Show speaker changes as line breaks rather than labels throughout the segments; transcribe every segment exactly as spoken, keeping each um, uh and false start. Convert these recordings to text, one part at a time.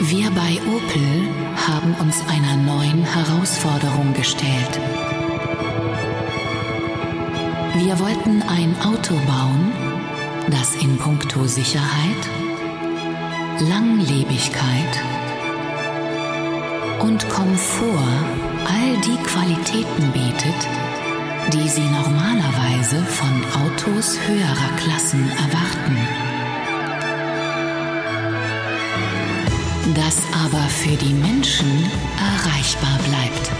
Wir bei Opel haben uns einer neuen Herausforderung gestellt. Wir wollten ein Auto bauen, das in puncto Sicherheit, Langlebigkeit und Komfort all die Qualitäten bietet, die Sie normalerweise von Autos höherer Klassen erwarten. Das aber für die Menschen erreichbar bleibt.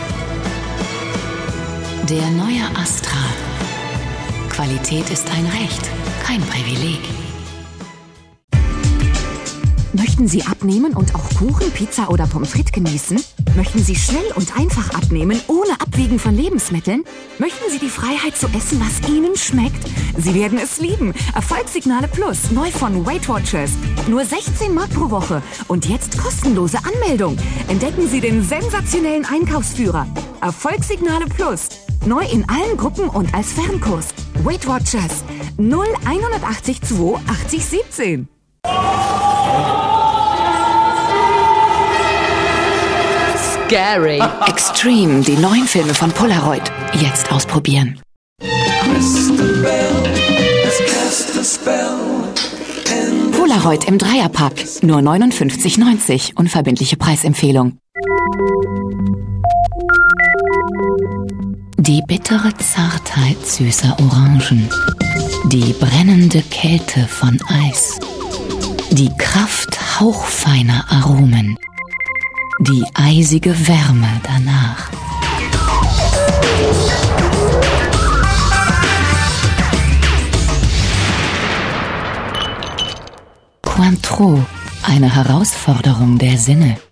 Der neue Astra. Qualität ist ein Recht, kein Privileg.
Möchten Sie abnehmen und auch Kuchen, Pizza oder Pommes frites genießen? Möchten Sie schnell und einfach abnehmen, ohne Abwiegen von Lebensmitteln? Möchten Sie die Freiheit zu essen, was Ihnen schmeckt? Sie werden es lieben. Erfolgssignale Plus, neu von Weight Watchers. Nur sechzehn Mark pro Woche und jetzt kostenlose Anmeldung. Entdecken Sie den sensationellen Einkaufsführer. Erfolgssignale Plus, neu in allen Gruppen und als Fernkurs. Weight Watchers null einundachtzig zwei achtzig siebzehn.
Scary. Extreme, die neuen Filme von Polaroid. Jetzt ausprobieren. Polaroid im Dreierpack. Nur neunundfünfzig neunzig. Unverbindliche Preisempfehlung. Die bittere Zartheit süßer Orangen. Die brennende Kälte von Eis. Die Kraft hauchfeiner Aromen. Die eisige Wärme danach. Cointreau, eine Herausforderung der Sinne.